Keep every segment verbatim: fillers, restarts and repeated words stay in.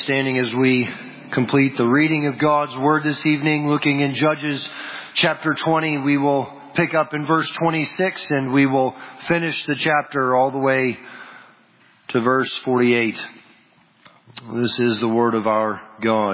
standing as we complete the reading of God's Word this evening, looking in Judges chapter twenty. We will pick up in verse twenty-six and we will finish the chapter all the way to verse forty-eight. This is the Word of our God.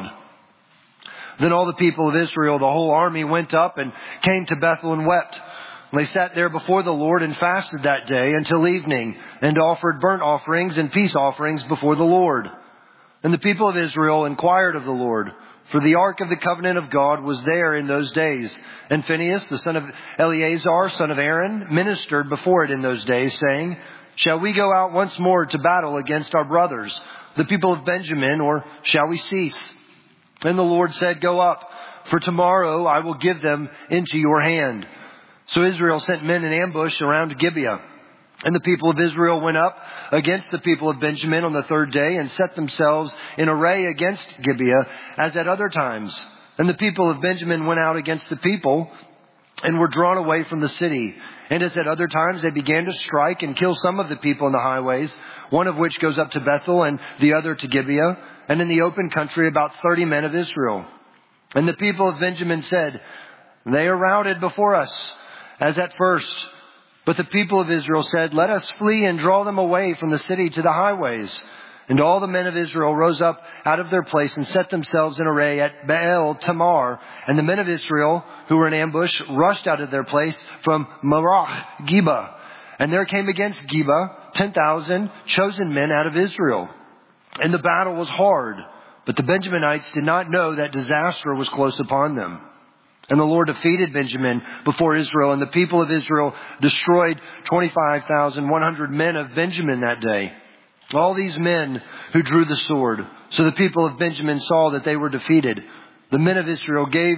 Then all the people of Israel, the whole army, went up and came to Bethel and wept. They sat there before the Lord and fasted that day until evening, and offered burnt offerings and peace offerings before the Lord. And the people of Israel inquired of the Lord, for the ark of the covenant of God was there in those days. And Phinehas, the son of Eleazar, son of Aaron, ministered before it in those days, saying, "Shall we go out once more to battle against our brothers, the people of Benjamin, or shall we cease?" And the Lord said, "Go up, for tomorrow I will give them into your hand." So Israel sent men in ambush around Gibeah. And the people of Israel went up against the people of Benjamin on the third day and set themselves in array against Gibeah as at other times. And the people of Benjamin went out against the people and were drawn away from the city. And as at other times they began to strike and kill some of the people in the highways, one of which goes up to Bethel and the other to Gibeah, and in the open country about thirty men of Israel. And the people of Benjamin said, "They are routed before us, as at first." But the people of Israel said, "Let us flee and draw them away from the city to the highways." And all the men of Israel rose up out of their place and set themselves in array at Baal Tamar. And the men of Israel who were in ambush rushed out of their place from Marach Geba. And there came against Geba ten thousand chosen men out of Israel. And the battle was hard, but the Benjaminites did not know that disaster was close upon them. And the Lord defeated Benjamin before Israel, and the people of Israel destroyed twenty-five thousand one hundred men of Benjamin that day. All these men who drew the sword. So the people of Benjamin saw that they were defeated. The men of Israel gave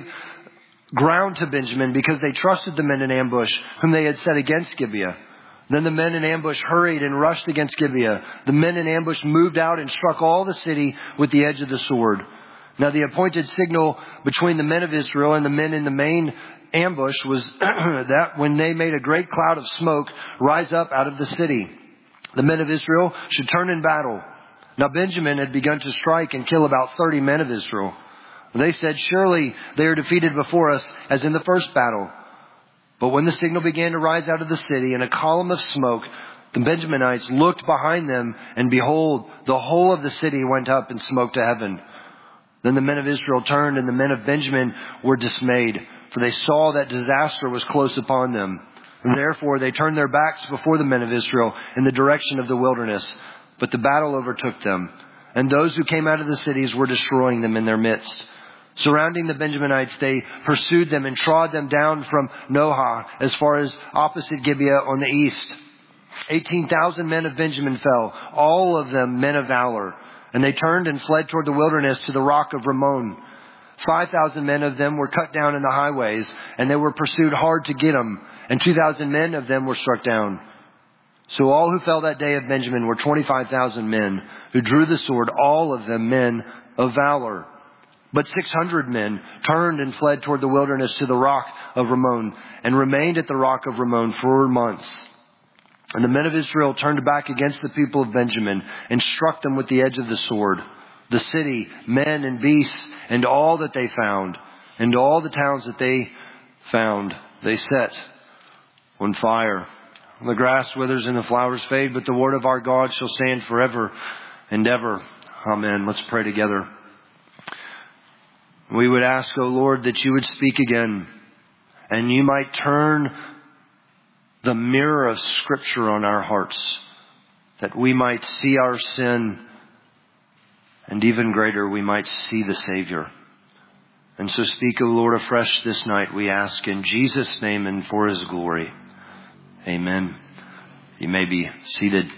ground to Benjamin because they trusted the men in ambush whom they had set against Gibeah. Then the men in ambush hurried and rushed against Gibeah. The men in ambush moved out and struck all the city with the edge of the sword. Now the appointed signal between the men of Israel and the men in the main ambush was that when they made a great cloud of smoke rise up out of the city, the men of Israel should turn in battle. Now Benjamin had begun to strike and kill about thirty men of Israel. They said, "Surely they are defeated before us as in the first battle." But when the signal began to rise out of the city in a column of smoke, the Benjaminites looked behind them, and behold, the whole of the city went up in smoke to heaven. Then the men of Israel turned, and the men of Benjamin were dismayed, for they saw that disaster was close upon them. And therefore they turned their backs before the men of Israel in the direction of the wilderness. But the battle overtook them, and those who came out of the cities were destroying them in their midst. Surrounding the Benjaminites, they pursued them and trod them down from Nohah as far as opposite Gibeah on the east. Eighteen thousand men of Benjamin fell, all of them men of valor. And they turned and fled toward the wilderness to the rock of Ramon. Five thousand men of them were cut down in the highways, and they were pursued hard to get them. And two thousand men of them were struck down. So all who fell that day of Benjamin were twenty-five thousand men who drew the sword, all of them men of valor. But six hundred men turned and fled toward the wilderness to the rock of Ramon, and remained at the rock of Ramon for months. And the men of Israel turned back against the people of Benjamin and struck them with the edge of the sword. The city, men and beasts, and all that they found, and all the towns that they found, they set on fire. The grass withers and the flowers fade, but the word of our God shall stand forever and ever. Amen. Let's pray together. We would ask, O Lord, that you would speak again, and you might turn the mirror of Scripture on our hearts, that we might see our sin, and even greater, we might see the Savior. And so speak, O Lord, afresh this night, we ask in Jesus' name and for His glory. Amen. You may be seated.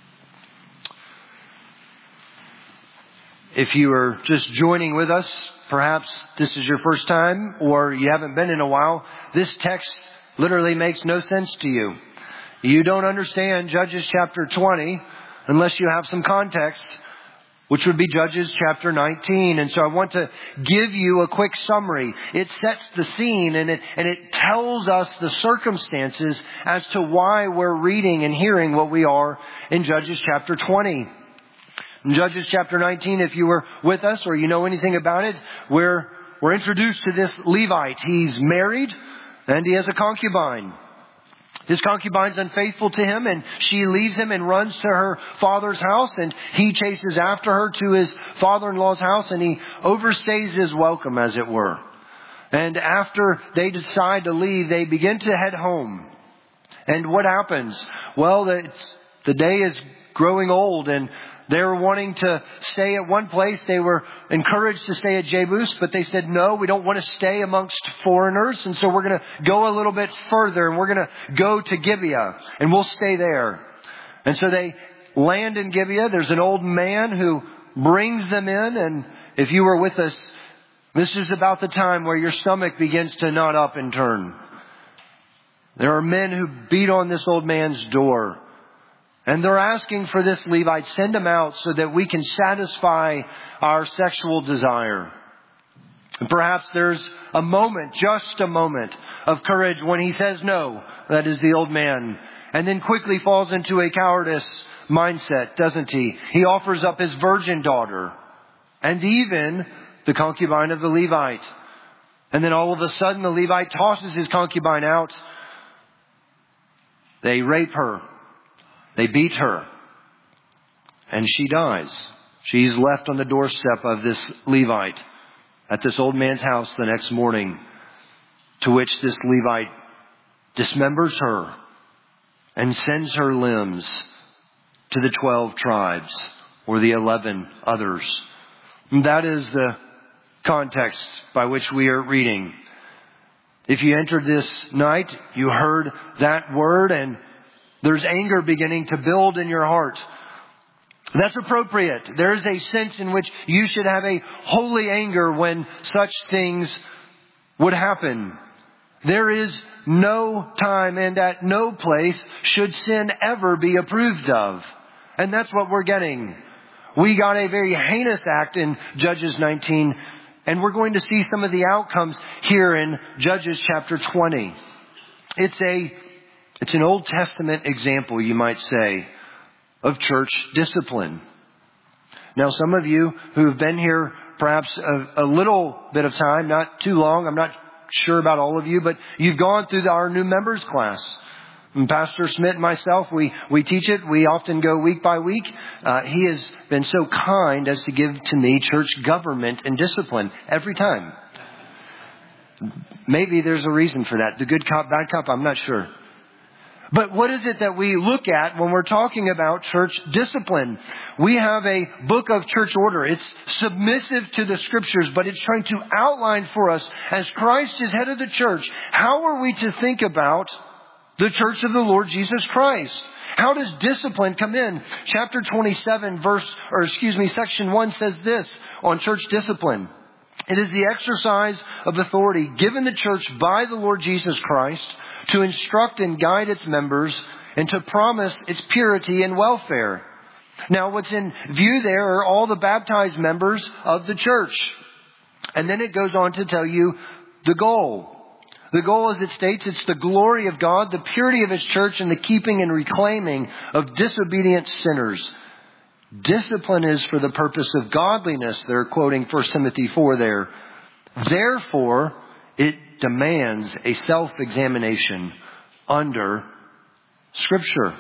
If you are just joining with us, perhaps this is your first time, or you haven't been in a while, this text literally makes no sense to you. You don't understand Judges chapter twenty unless you have some context, which would be Judges chapter nineteen. And so I want to give you a quick summary. It sets the scene, and it, and it tells us the circumstances as to why we're reading and hearing what we are in Judges chapter twenty. In Judges chapter nineteen, if you were with us or you know anything about it, we're, we're introduced to this Levite. He's married and he has a concubine. His concubine's unfaithful to him, and she leaves him and runs to her father's house, and he chases after her to his father-in-law's house, and he overstays his welcome, as it were. And after they decide to leave, they begin to head home. And what happens? Well, it's, the day is growing old, and they're wanting to stay at one place. They were encouraged to stay at Jebus, but they said, no, we don't want to stay amongst foreigners. And so we're going to go a little bit further, and we're going to go to Gibeah, and we'll stay there. And so they land in Gibeah. There's an old man who brings them in. And if you were with us, this is about the time where your stomach begins to knot up and turn. There are men who beat on this old man's door. And they're asking for this Levite, send him out so that we can satisfy our sexual desire. And perhaps there's a moment, just a moment of courage when he says no. That is the old man. And then quickly falls into a cowardice mindset, doesn't he? He offers up his virgin daughter and even the concubine of the Levite. And then all of a sudden the Levite tosses his concubine out. They rape her. They beat her, and she dies. She's left on the doorstep of this Levite at this old man's house the next morning, to which this Levite dismembers her and sends her limbs to the twelve tribes or the eleven others. And that is the context by which we are reading. If you entered this night, you heard that word, and there's anger beginning to build in your heart. That's appropriate. There is a sense in which you should have a holy anger when such things would happen. There is no time and at no place should sin ever be approved of. And that's what we're getting. We got a very heinous act in Judges nineteen, and we're going to see some of the outcomes here in Judges chapter twenty. It's a It's an Old Testament example, you might say, of church discipline. Now, some of you who have been here perhaps a, a little bit of time, not too long, I'm not sure about all of you, but you've gone through our new members class. And Pastor Smith and myself, we, we teach it. We often go week by week. Uh, he has been so kind as to give to me church government and discipline every time. Maybe there's a reason for that. The good cop, bad cop, I'm not sure. But what is it that we look at when we're talking about church discipline? We have a book of church order. It's submissive to the scriptures, but it's trying to outline for us, as Christ is head of the church, how are we to think about the church of the Lord Jesus Christ? How does discipline come in? Chapter twenty-seven, verse, or excuse me, section one says this on church discipline. It is the exercise of authority given the church by the Lord Jesus Christ to instruct and guide its members and to promise its purity and welfare. Now, what's in view there are all the baptized members of the church. And then it goes on to tell you the goal. The goal, as it states, it's the glory of God, the purity of His church, and the keeping and reclaiming of disobedient sinners. Discipline is for the purpose of godliness. They're quoting First Timothy four there. Therefore, it demands a self-examination under Scripture.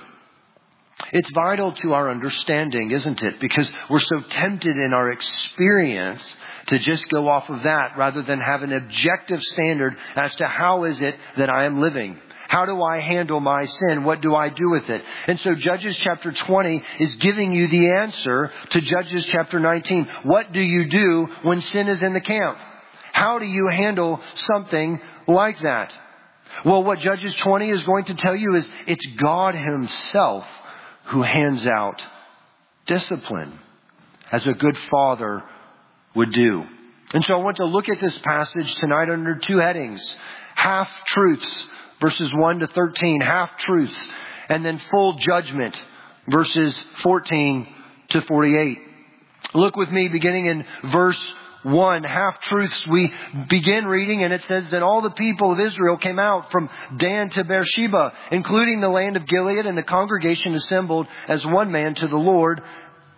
It's vital to our understanding, isn't it? Because we're so tempted in our experience to just go off of that rather than have an objective standard as to how is it that I am living. How do I handle my sin? What do I do with it? And so Judges chapter twenty is giving you the answer to Judges chapter nineteen. What do you do when sin is in the camp? How do you handle something like that? Well, what Judges twenty is going to tell you is it's God Himself who hands out discipline, as a good father would do. And so I want to look at this passage tonight under two headings. Half-truths, verses one to thirteen, half-truths. And then full judgment, verses fourteen to forty-eight. Look with me beginning in verse one, half-truths. We begin reading and it says that all the people of Israel came out from Dan to Beersheba, including the land of Gilead, and the congregation assembled as one man to the Lord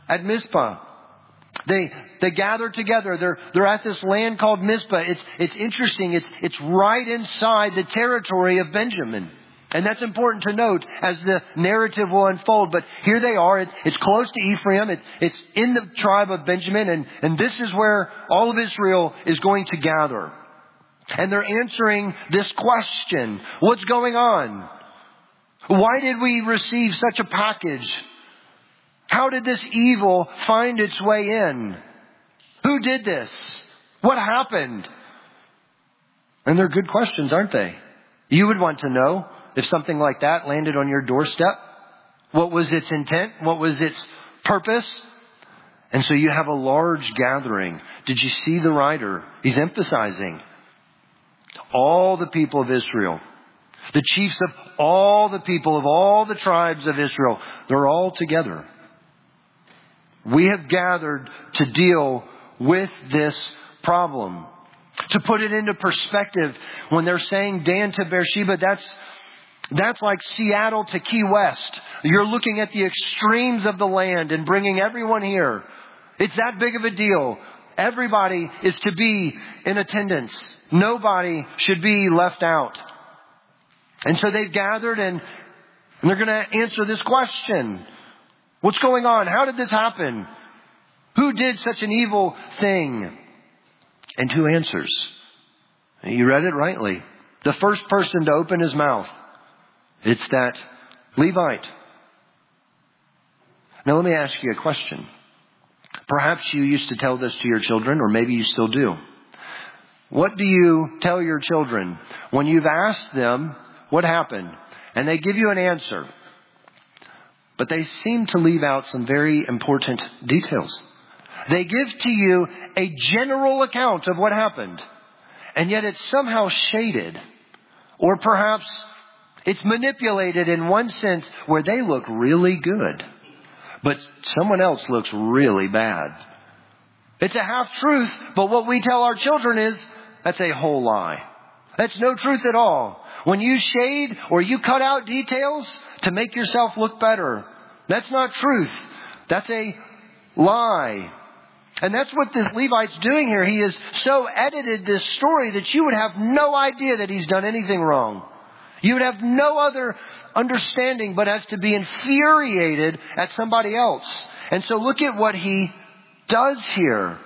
at Mizpah. They, they gather together. They're, they're at this land called Mizpah. It's, it's interesting. It's, it's right inside the territory of Benjamin. And that's important to note as the narrative will unfold. But here they are. It's, it's close to Ephraim. It's, it's in the tribe of Benjamin. And, and this is where all of Israel is going to gather. And they're answering this question. What's going on? Why did we receive such a package? How did this evil find its way in? Who did this? What happened? And they're good questions, aren't they? You would want to know if something like that landed on your doorstep. What was its intent? What was its purpose? And so you have a large gathering. Did you see the writer? He's emphasizing all the people of Israel. The chiefs of all the people of all the tribes of Israel. They're all together. We have gathered to deal with this problem. To put it into perspective, when they're saying Dan to Beersheba, that's, that's like Seattle to Key West. You're looking at the extremes of the land and bringing everyone here. It's that big of a deal. Everybody is to be in attendance. Nobody should be left out. And so they've gathered and, and they're going to answer this question. What's going on? How did this happen? Who did such an evil thing? And who answers? You read it rightly. The first person to open his mouth, it's that Levite. Now let me ask you a question. Perhaps you used to tell this to your children, or maybe you still do. What do you tell your children when you've asked them what happened and they give you an answer, but they seem to leave out some very important details? They give to you a general account of what happened, and yet it's somehow shaded, or perhaps it's manipulated in one sense where they look really good, but someone else looks really bad. It's a half-truth, but what we tell our children is, that's a whole lie. That's no truth at all. When you shade or you cut out details to make yourself look better, that's not truth. That's a lie. And that's what this Levite's doing here. He has so edited this story that you would have no idea that he's done anything wrong. You would have no other understanding but as to be infuriated at somebody else. And so look at what he does here.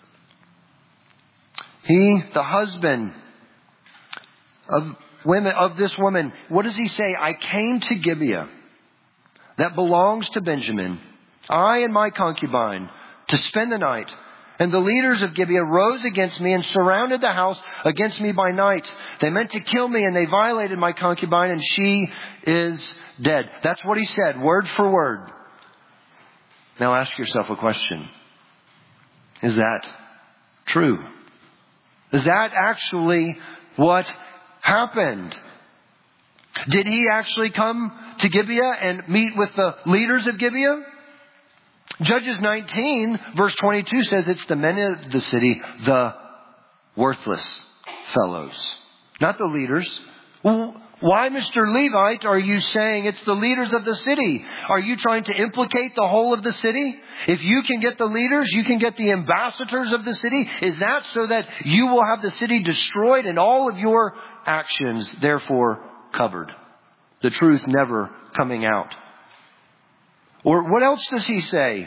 He, the husband of women, of this woman, what does he say? I came to Gibeah that belongs to Benjamin, I and my concubine, to spend the night. And the leaders of Gibeah rose against me and surrounded the house against me by night. They meant to kill me, and they violated my concubine, and she is dead. That's what he said, word for word. Now ask yourself a question. Is that true? Is that actually what happened? Did he actually come to Gibeah and meet with the leaders of Gibeah? Judges nineteen verse twenty-two says it's the men of the city, the worthless fellows, not the leaders. Well, why, Mister Levite, are you saying it's the leaders of the city? Are you trying to implicate the whole of the city? If you can get the leaders, you can get the ambassadors of the city. Is that so that you will have the city destroyed and all of your actions therefore covered? The truth never coming out. Or what else does he say?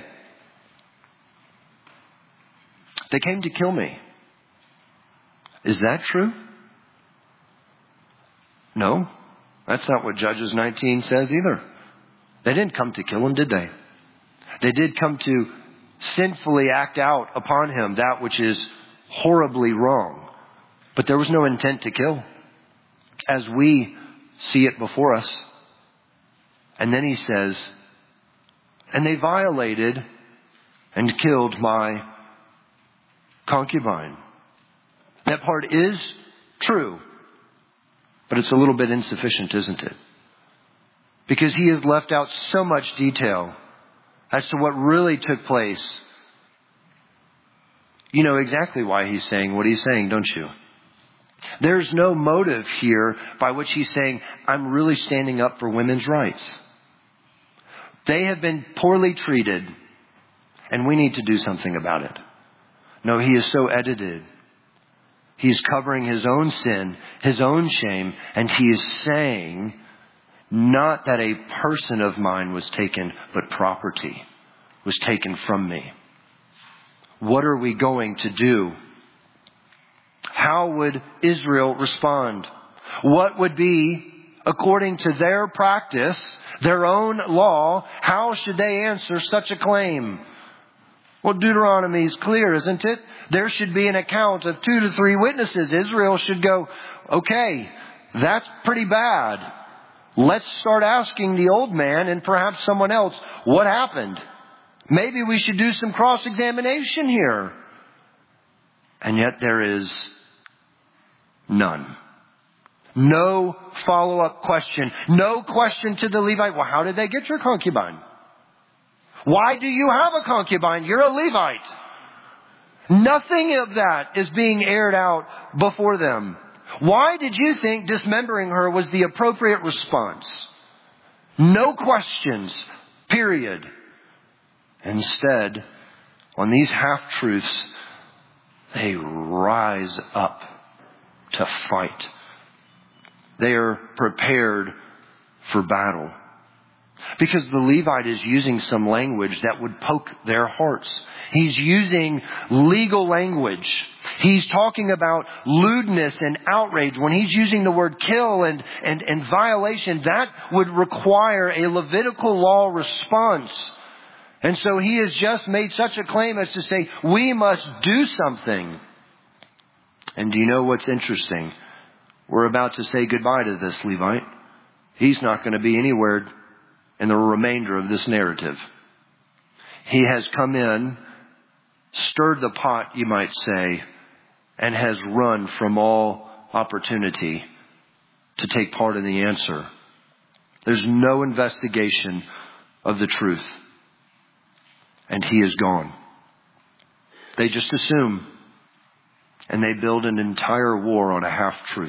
They came to kill me. Is that true? No, that's not what Judges nineteen says either. They didn't come to kill him, did they? They did come to sinfully act out upon him that which is horribly wrong. But there was no intent to kill, as we see it before us. And then he says, and they violated and killed my concubine. That part is true, but it's a little bit insufficient, isn't it? Because he has left out so much detail as to what really took place. You know exactly why he's saying what he's saying, don't you? There's no motive here by which he's saying, I'm really standing up for women's rights. They have been poorly treated. and we need to do something about it. No, he is so edited. He's covering his own sin, his own shame, and he is saying, not that a person of mine was taken, but property was taken from me. What are we going to do? How would Israel respond? What would be, according to their practice, their own law, how should they answer such a claim? Well, Deuteronomy is clear, isn't it? There should be an account of two to three witnesses. Israel should go, okay, that's pretty bad. Let's start asking the old man and perhaps someone else, what happened? Maybe we should do some cross-examination here. And yet there is none. No follow-up question. No question to the Levite. Well, how did they get your concubine? Why do you have a concubine? You're a Levite. Nothing of that is being aired out before them. Why did you think dismembering her was the appropriate response? No questions, period. Instead, on these half-truths, they rise up to fight. They are prepared for battle. Because the Levite is using some language that would poke their hearts. He's using legal language. He's talking about lewdness and outrage. When he's using the word kill and, and, and violation, that would require a Levitical law response. And so he has just made such a claim as to say, we must do something. And do you know what's interesting? We're about to say goodbye to this Levite. He's not going to be anywhere in the remainder of this narrative. He has come in, stirred the pot, you might say, and has run from all opportunity to take part in the answer. There's no investigation of the truth. And he is gone. They just assume. And they build an entire war on a half-truth.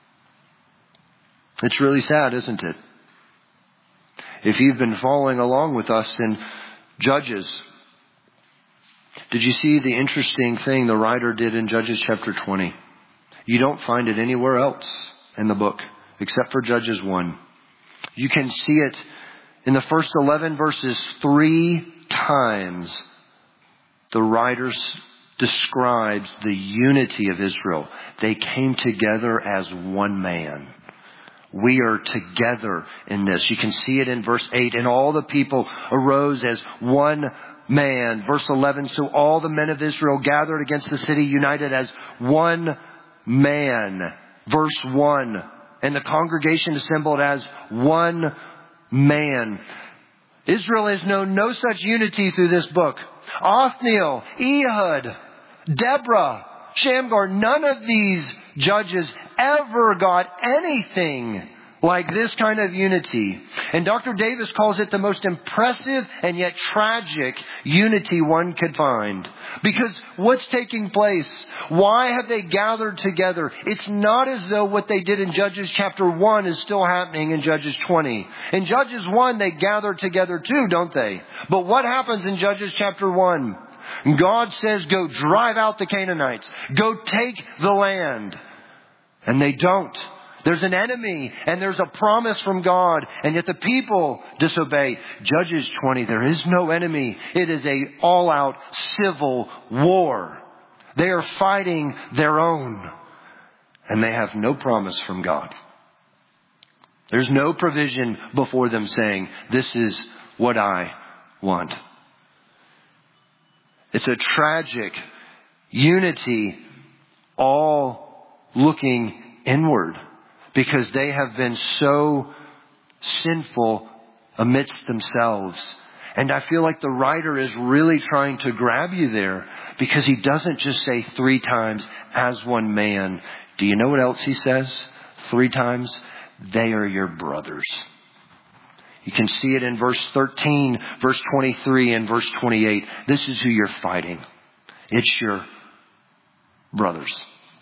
It's really sad, isn't it? If you've been following along with us in Judges, did you see the interesting thing the writer did in Judges chapter twenty? You don't find it anywhere else in the book except for Judges one. You can see it in the first eleven verses three times. The writer describes the unity of Israel. They came together as one man. We are together in this. You can see it in verse eight. And all the people arose as one man. Verse eleven. So all the men of Israel gathered against the city, united as one man. Verse one. And the congregation assembled as one man. Israel has known no such unity through this book. Othniel, Ehud, Deborah, Shamgar, none of these judges ever got anything like this kind of unity. And Doctor Davis calls it the most impressive and yet tragic unity one could find. Because what's taking place? Why have they gathered together? It's not as though what they did in Judges chapter one is still happening in Judges twenty. In Judges one, they gather together too, don't they? But what happens in Judges chapter one? God says, go drive out the Canaanites. Go take the land. And they don't. There's an enemy and there's a promise from God. And yet the people disobey. Judges twenty, there is no enemy. It is a all-out civil war. They are fighting their own. And they have no promise from God. There's no provision before them saying, this is what I want. It's a tragic unity, all looking inward, because they have been so sinful amidst themselves. And I feel like the writer is really trying to grab you there, because he doesn't just say three times, as one man. Do you know what else he says? Three times, they are your brothers. You can see it in verse thirteen, verse twenty-three, and verse twenty-eight. This is who you're fighting. It's your brothers.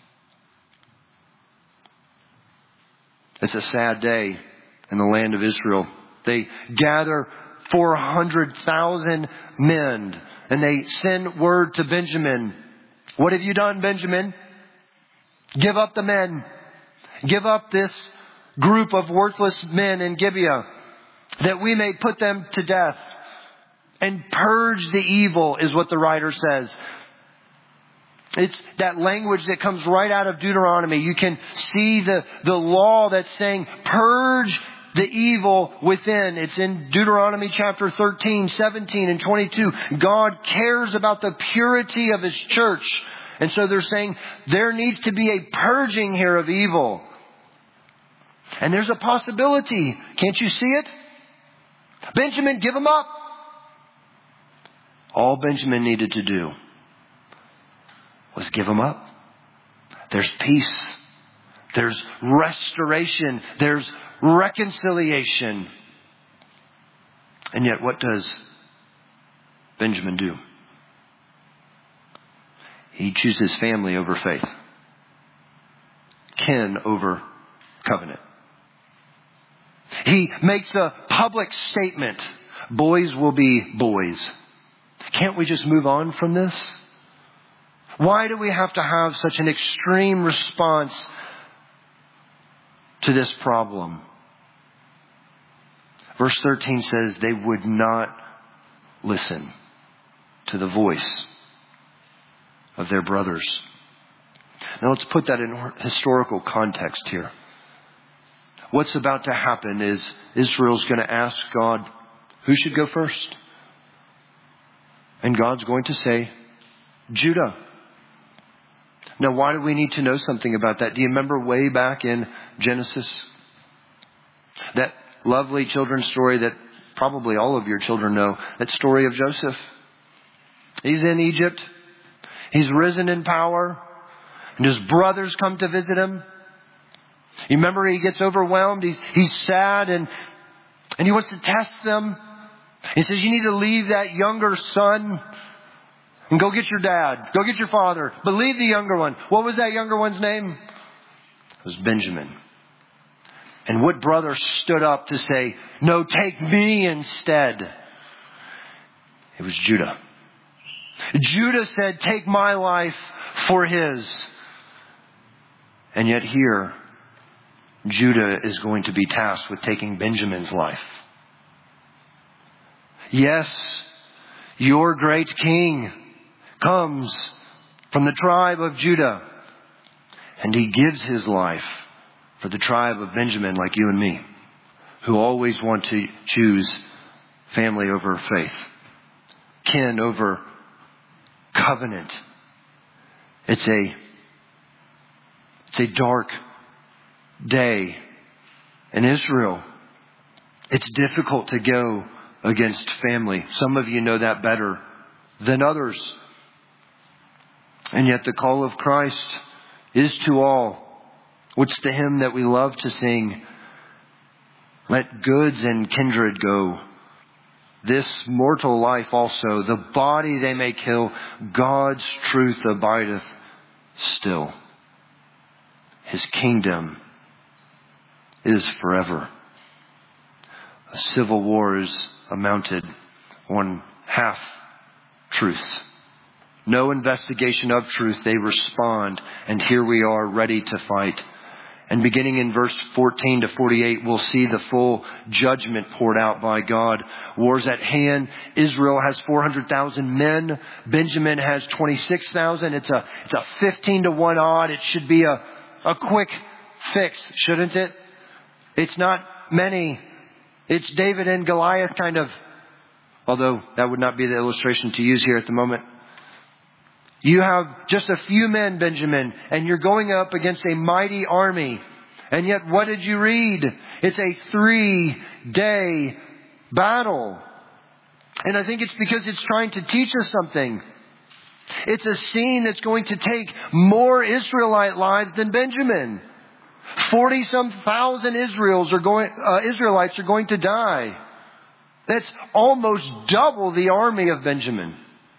It's a sad day in the land of Israel. They gather four hundred thousand men and they send word to Benjamin. What have you done, Benjamin? Give up the men. Give up this group of worthless men in Gibeah, that we may put them to death and purge the evil, is what the writer says. It's that language that comes right out of Deuteronomy. You can see the, the law that's saying purge the evil within. It's in Deuteronomy chapter thirteen, seventeen, and twenty-two. God cares about the purity of His church. And so they're saying there needs to be a purging here of evil. And there's a possibility. Can't you see it? Benjamin, give them up. All Benjamin needed to do was give them up. There's peace. There's restoration. There's reconciliation. And yet, what does Benjamin do? He chooses family over faith. Kin over covenant. He makes a public statement. Boys will be boys. Can't we just move on from this? Why do we have to have such an extreme response to this problem? Verse thirteen says they would not listen to the voice of their brothers. Now let's put that in historical context here. What's about to happen is Israel's going to ask God, who should go first? And God's going to say, Judah. Now, why do we need to know something about that? Do you remember way back in Genesis? That lovely children's story that probably all of your children know. That story of Joseph. He's in Egypt. He's risen in power. And his brothers come to visit him. You remember he gets overwhelmed. He's, he's sad and, and he wants to test them. He says, you need to leave that younger son and go get your dad. Go get your father. But leave the younger one. What was that younger one's name? It was Benjamin. And what brother stood up to say, no, take me instead? It was Judah. Judah said, take my life for his. And yet here, Judah is going to be tasked with taking Benjamin's life. Yes, your great king comes from the tribe of Judah. And he gives his life for the tribe of Benjamin, like you and me, who always want to choose family over faith, kin over covenant. It's a, it's a dark day in Israel. It's difficult to go against family. Some of you know that better than others. And yet the call of Christ is to all. What's the hymn that we love to sing? Let goods and kindred go. This mortal life also, the body they may kill, God's truth abideth still. His kingdom is forever. A civil war is mounted on half truth. No investigation of truth. They respond. And here we are ready to fight. And beginning in verse fourteen to forty-eight, we'll see the full judgment poured out by God. War's at hand. Israel has four hundred thousand men. Benjamin has twenty-six thousand. It's a, it's a fifteen to one odd. It should be a, a quick fix, shouldn't it? It's not many. It's David and Goliath kind of, although that would not be the illustration to use here at the moment. You have just a few men, Benjamin, and you're going up against a mighty army. And yet, what did you read? It's a three-day battle. And I think it's because it's trying to teach us something. It's a scene that's going to take more Israelite lives than Benjamin. Forty-some thousand Israels are going, uh, Israelites are going to die. That's almost double the army of Benjamin.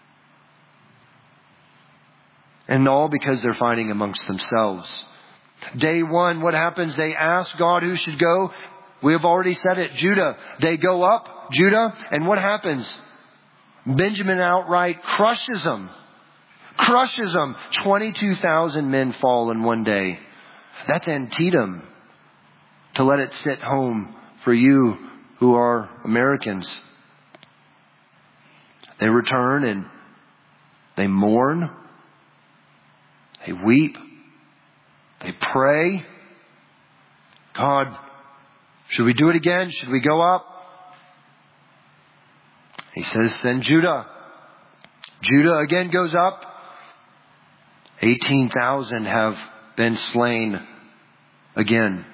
And all because they're fighting amongst themselves. Day one, what happens? They ask God who should go. We have already said it, Judah. They go up, Judah, and what happens? Benjamin outright crushes them. Crushes them. twenty-two thousand men fall in one day. That's Antietam. To let it sit home for you who are Americans. They return and they mourn. They weep. They pray. God, should we do it again? Should we go up? He says, send Judah. Judah again goes up. eighteen thousand have been slain again.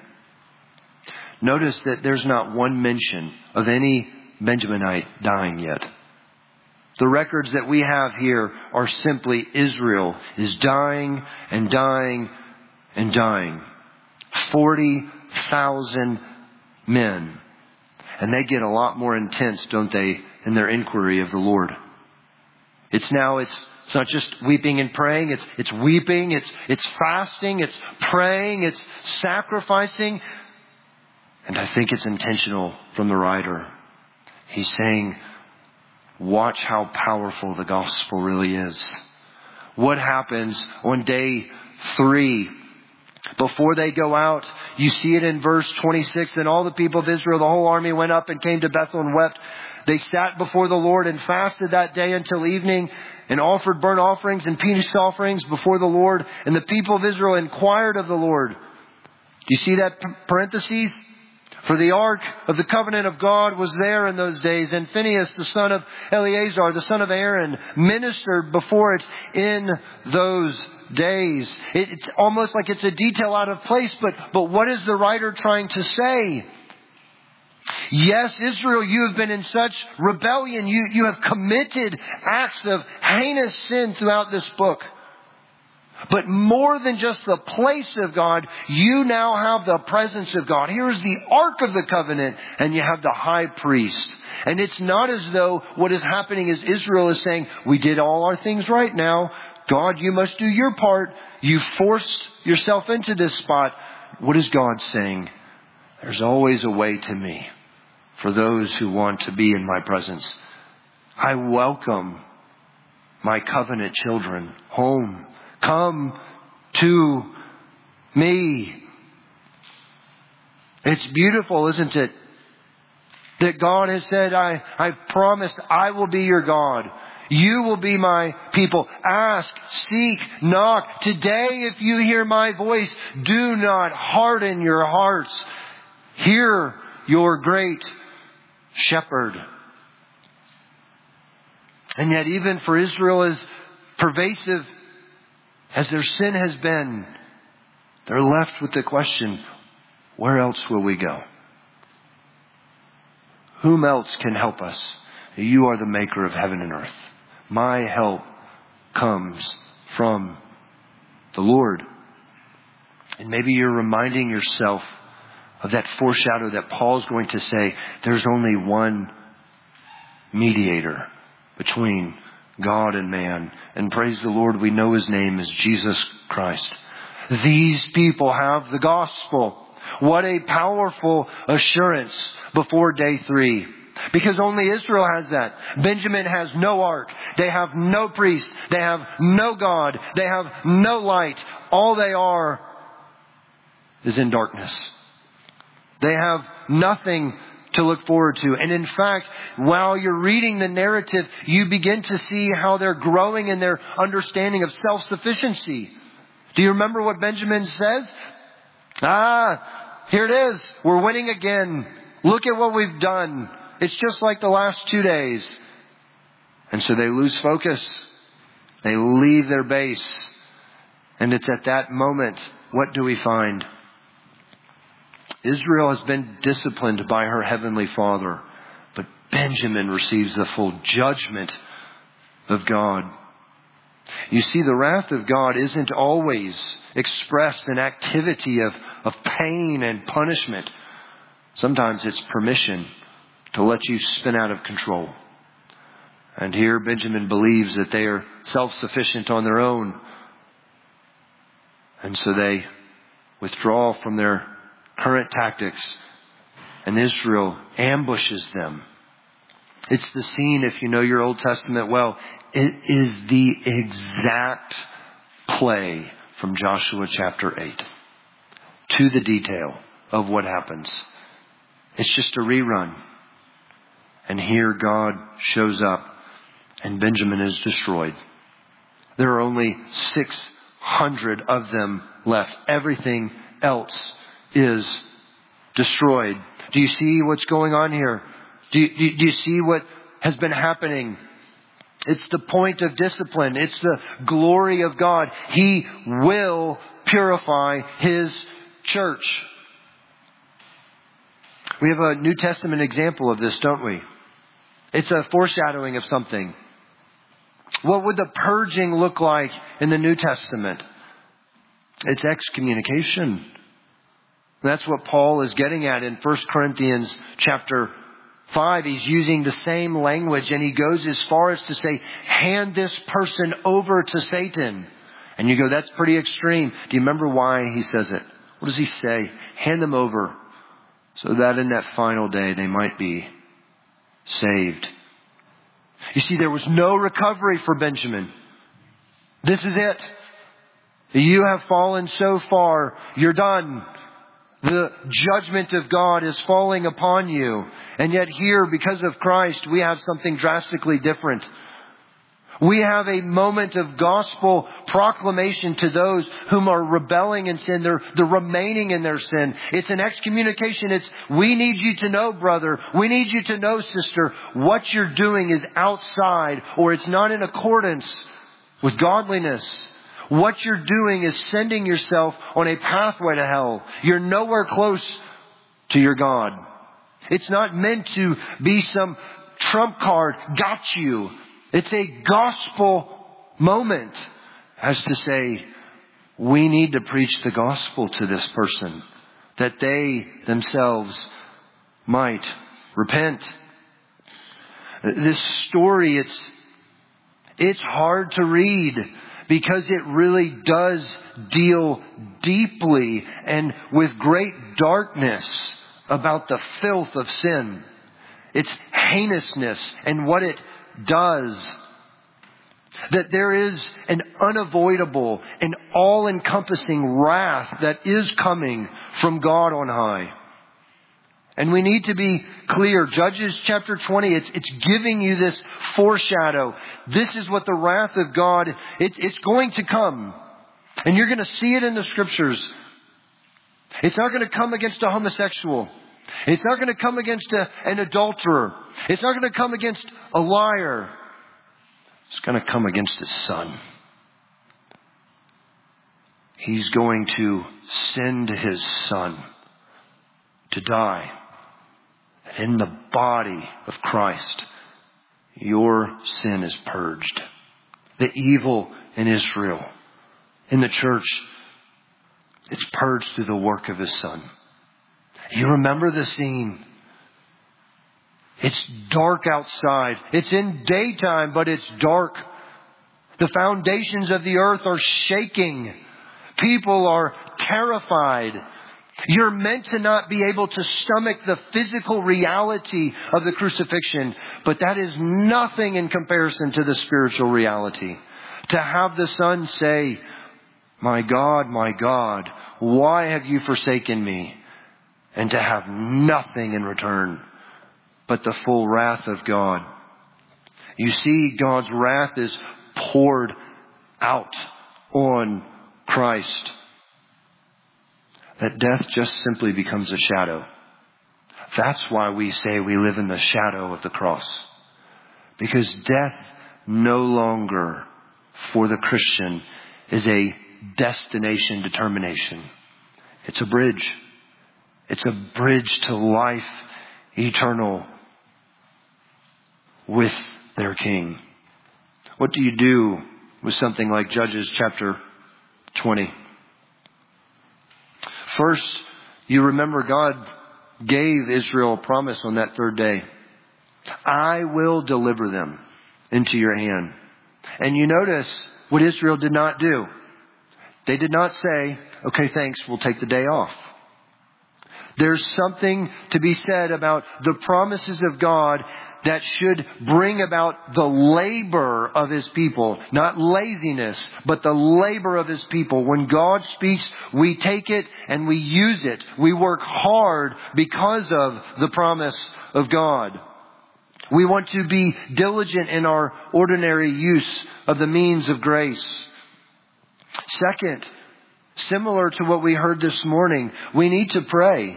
Notice that there's not one mention of any Benjaminite dying yet. The records that we have here are simply Israel is dying and dying and dying. forty thousand men. And they get a lot more intense, don't they, in their inquiry of the Lord. It's now, it's, it's not just weeping and praying. It's, it's weeping. It's, it's fasting. It's praying. It's sacrificing. And I think it's intentional from the writer. He's saying, watch how powerful the gospel really is. What happens on day three? Before they go out, you see it in verse twenty-six. And all the people of Israel, the whole army went up and came to Bethel and wept. They sat before the Lord and fasted that day until evening and offered burnt offerings and peace offerings before the Lord. And the people of Israel inquired of the Lord. Do you see that parentheses? For the ark of the covenant of God was there in those days. And Phinehas, the son of Eleazar, the son of Aaron, ministered before it in those days. It's almost like it's a detail out of place. But, but what is the writer trying to say? Yes, Israel, you have been in such rebellion. You, you have committed acts of heinous sin throughout this book. But more than just the place of God, you now have the presence of God. Here's the Ark of the Covenant, and you have the high priest. And it's not as though what is happening is Israel is saying, we did all our things right now. God, you must do your part. You forced yourself into this spot. What is God saying? There's always a way to me for those who want to be in my presence. I welcome my covenant children home. Come to me. It's beautiful, isn't it? That God has said, I, I promised I will be your God. You will be my people. Ask, seek, knock. Today, if you hear my voice, do not harden your hearts. Hear your great shepherd. And yet, even for Israel, as pervasive as their sin has been, they're left with the question, where else will we go? Whom else can help us? You are the maker of heaven and earth. My help comes from the Lord. And maybe you're reminding yourself of that foreshadow that Paul's going to say, there's only one mediator between God and man. And praise the Lord, we know His name is Jesus Christ. These people have the gospel. What a powerful assurance before day three. Because only Israel has that. Benjamin has no ark. They have no priest. They have no God. They have no light. All they are is in darkness. They have nothing to look forward to. And in fact, while you're reading the narrative, you begin to see how they're growing in their understanding of self-sufficiency. Do you remember what Benjamin says? Ah, here it is. We're winning again. Look at what we've done. It's just like the last two days. And so they lose focus. They leave their base. And it's at that moment, what do we find? Israel has been disciplined by her heavenly Father, but Benjamin receives the full judgment of God. You see, the wrath of God isn't always expressed in activity of, of pain and punishment. Sometimes it's permission to let you spin out of control. And here Benjamin believes that they are self-sufficient on their own. And so they withdraw from their current tactics, and Israel ambushes them. It's the scene, if you know your Old Testament well, it is the exact play from Joshua chapter eight to the detail of what happens. It's just a rerun. And here God shows up and Benjamin is destroyed. There are only six hundred of them left. Everything else is destroyed. Do you see what's going on here? Do you, do you see what has been happening? It's the point of discipline. It's the glory of God. He will purify His church. We have a New Testament example of this, don't we? It's a foreshadowing of something. What would the purging look like in the New Testament? It's excommunication. That's what Paul is getting at in First Corinthians chapter five. He's using the same language, and he goes as far as to say, hand this person over to Satan. And you go, that's pretty extreme. Do you remember why he says it? What does he say? Hand them over so that in that final day they might be saved. You see, there was no recovery for Benjamin. This is it. You have fallen so far. You're done. The judgment of God is falling upon you. And yet here, because of Christ, we have something drastically different. We have a moment of gospel proclamation to those whom are rebelling in sin. They're, they're remaining in their sin. It's an excommunication. It's, we need you to know, brother. We need you to know, sister, what you're doing is outside, or it's not in accordance with godliness. What you're doing is sending yourself on a pathway to hell. You're nowhere close to your God. It's not meant to be some trump card, got you. It's a gospel moment, as to say, we need to preach the gospel to this person, that they themselves might repent. This story, it's, it's hard to read because it really does deal deeply and with great darkness about the filth of sin, its heinousness and what it does. That there is an unavoidable and all-encompassing wrath that is coming from God on high. And we need to be clear. Judges chapter twenty, it's, it's giving you this foreshadow. This is what the wrath of God, it, it's going to come. And you're going to see it in the scriptures. It's not going to come against a homosexual. It's not going to come against a, an adulterer. It's not going to come against a liar. It's going to come against His Son. He's going to send His Son to die. And in the body of Christ, your sin is purged. The evil in Israel, in the church, it's purged through the work of His Son. You remember the scene. It's dark outside. It's in daytime, but it's dark. The foundations of the earth are shaking. People are terrified. You're meant to not be able to stomach the physical reality of the crucifixion, but that is nothing in comparison to the spiritual reality. To have the Son say, my God, my God, why have you forsaken me? And to have nothing in return but the full wrath of God. You see, God's wrath is poured out on Christ. That death just simply becomes a shadow. That's why we say we live in the shadow of the cross. Because death no longer, for the Christian, is a destination determination. It's a bridge. It's a bridge to life eternal with their King. What do you do with something like Judges chapter twenty? First, you remember God gave Israel a promise on that third day. I will deliver them into your hand. And you notice what Israel did not do. They did not say, okay, thanks, we'll take the day off. There's something to be said about the promises of God that should bring about the labor of His people. Not laziness, but the labor of His people. When God speaks, we take it and we use it. We work hard because of the promise of God. We want to be diligent in our ordinary use of the means of grace. Second, similar to what we heard this morning, we need to pray.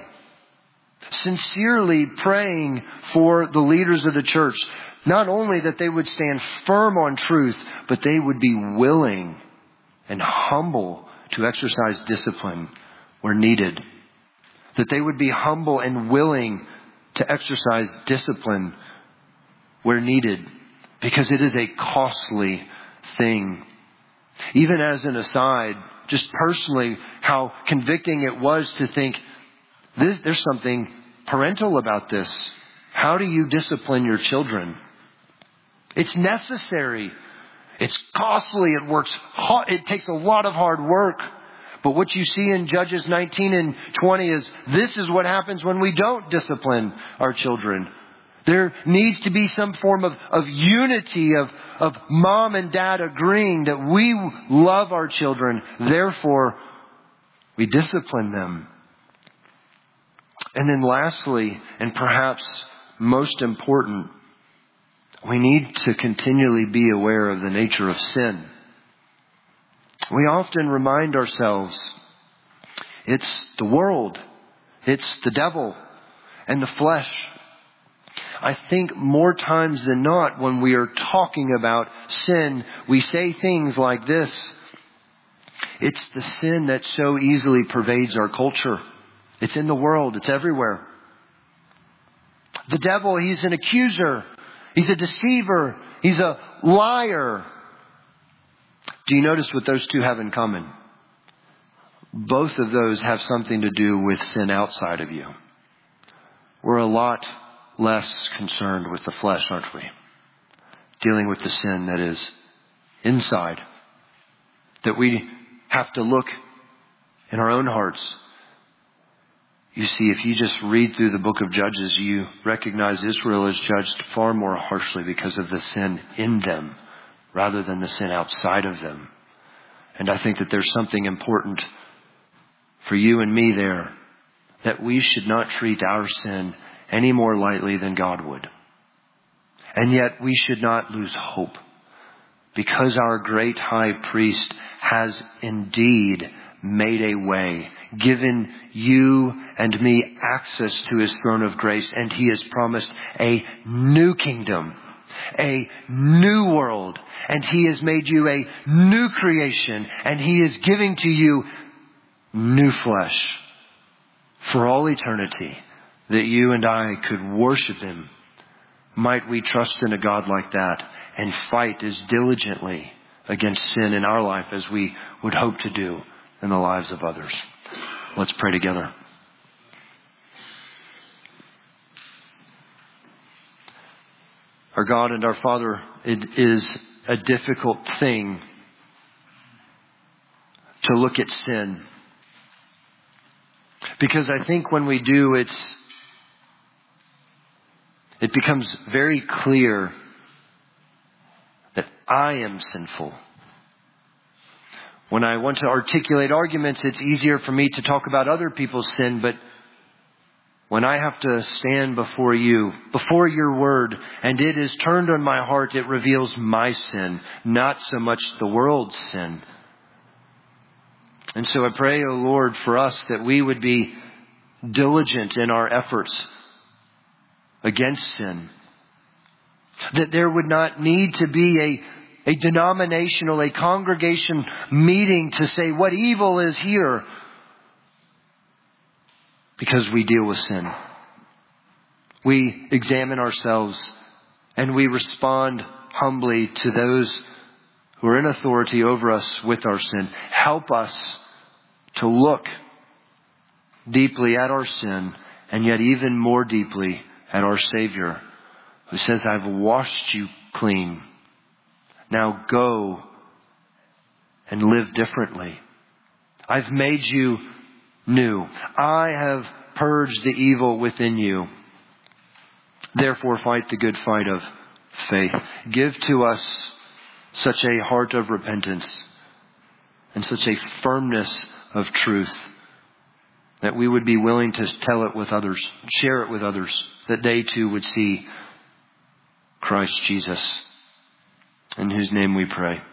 Sincerely praying for the leaders of the church. Not only that they would stand firm on truth, but they would be willing and humble to exercise discipline where needed. That they would be humble and willing to exercise discipline where needed. Because it is a costly thing. Even as an aside, just personally, how convicting it was to think, this, there's something parental about this. How do you discipline your children? It's necessary. It's costly. It works hard. It takes a lot of hard work. But what you see in Judges nineteen and twenty is this is what happens when we don't discipline our children. There needs to be some form of, of unity of, of mom and dad agreeing that we love our children. Therefore, we discipline them. And then lastly, and perhaps most important, we need to continually be aware of the nature of sin. We often remind ourselves it's the world, it's the devil, and the flesh. I think more times than not when we are talking about sin, we say things like this. It's the sin that so easily pervades our culture. It's in the world. It's everywhere. The devil, he's an accuser. He's a deceiver. He's a liar. Do you notice what those two have in common? Both of those have something to do with sin outside of you. We're a lot less concerned with the flesh, aren't we? Dealing with the sin that is inside. That we have to look in our own hearts. You see, if you just read through the book of Judges, you recognize Israel is judged far more harshly because of the sin in them rather than the sin outside of them. And I think that there's something important for you and me there, that we should not treat our sin any more lightly than God would. And yet we should not lose hope, because our great high priest has indeed made a way, given you and me access to His throne of grace, and He has promised a new kingdom, a new world, and He has made you a new creation, and He is giving to you new flesh for all eternity, that you and I could worship Him. Might we trust in a God like that and fight as diligently against sin in our life as we would hope to do in the lives of others. Let's pray together. Our God and our Father, it is a difficult thing to look at sin. Because I think when we do, it's it becomes very clear that I am sinful. When I want to articulate arguments, it's easier for me to talk about other people's sin. But when I have to stand before you, before your word, and it is turned on my heart, it reveals my sin, not so much the world's sin. And so I pray, O Lord, for us that we would be diligent in our efforts against sin. That there would not need to be a, a denominational, a congregation meeting to say what evil is here, because we deal with sin. We examine ourselves and we respond humbly to those who are in authority over us with our sin. Help us to look deeply at our sin, and yet even more deeply at our Savior, who says, I've washed you clean. Now go and live differently. I've made you new. I have purged the evil within you. Therefore, fight the good fight of faith. Give to us such a heart of repentance and such a firmness of truth that we would be willing to tell it with others, share it with others, that they too would see Christ Jesus, in whose name we pray.